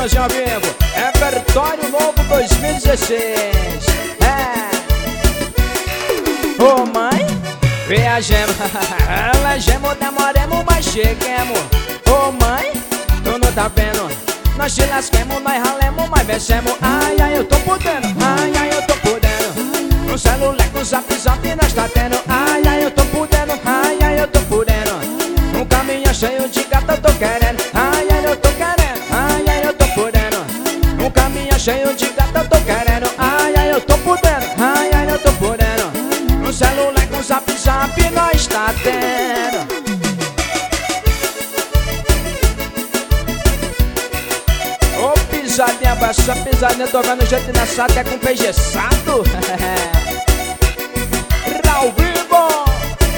mãozinhas ao vivo. Repertório novo 2016. Ô mãe, viajemos. Elegemos, demoremos, mas cheguemos. Ô mãe, tu não tá vendo? Nós te lasquemos, nós ralemos, mas vencemos. Ai, ai, eu tô podendo. Ai, ai, eu tô podendo. No celular com zap, zap, nós tá tendo. Ai, ai, eu tô podendo. Ai, ai, eu tô podendo. Um caminhão cheio de gato eu tô querendo. Ai, ai, eu tô querendo. Ai, ai, eu tô podendo. Um caminhão cheio de gato eu tô querendo. Ai, ai, eu tô podendo. Ai, ai, eu tô podendo. No celular com zap, zap, nós tá tendo. Pisadinha, baixa pisadinha, tô vendo gente nessa até com peixe assado. Ao vivo.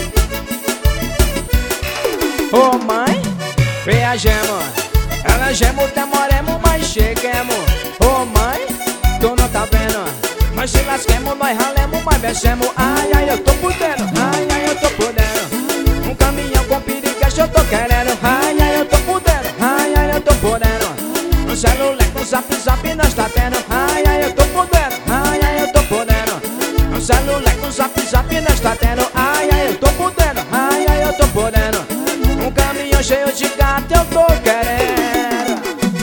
Ô mãe, viajemos. Elegemos, demoremos, mas cheguemos. Ô mãe, tu não tá vendo? Nós se lasquemos, nós ralemos, mas vencemos. Ai, ai, eu tô podendo. Ai, ai, eu tô podendo. Um caminhão com piriguete eu tô querendo. Ai, ai, eu tô podendo. Ai, ai, eu tô podendo. No celular com zap, zap, nós tá tendo. Ai, ai, eu tô podendo. Ai, ai, eu tô podendo. No celular com zap, zap, nós tá tendo. Ai, ai, eu tô podendo. Ai, ai, eu tô podendo. Um caminhão cheio de gato eu tô querendo.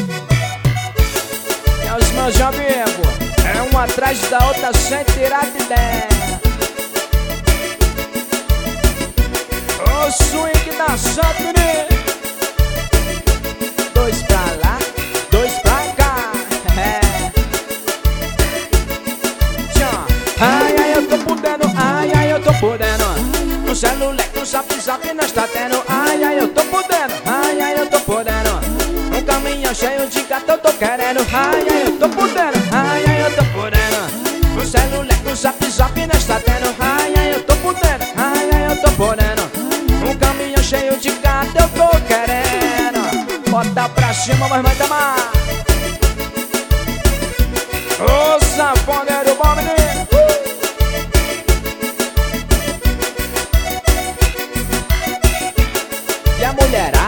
E os meus amigos, é um atrás da outra sem tirar de ideia. O swing da Santini. Dois pra lá, dois pra cá. Ai, ai, eu tô podendo. Ai, ai, eu tô podendo. No celular com zap, zap, nós tá tendo. Ai, ai, eu tô podendo. Ai, ai, eu tô podendo. Um caminhão cheio de gato eu tô querendo. Ai, ai, eu tô podendo. Ai, ai, eu tô podendo. No celular com zap, zap, nós tá tendo. Ai, ai, eu tô podendo. Ai, ai, eu tô podendo. Um caminhão cheio de gato eu tô querendo. Bota pra cima, mas manda mais. Ô sanfoneiro bom, menino. E a mulherada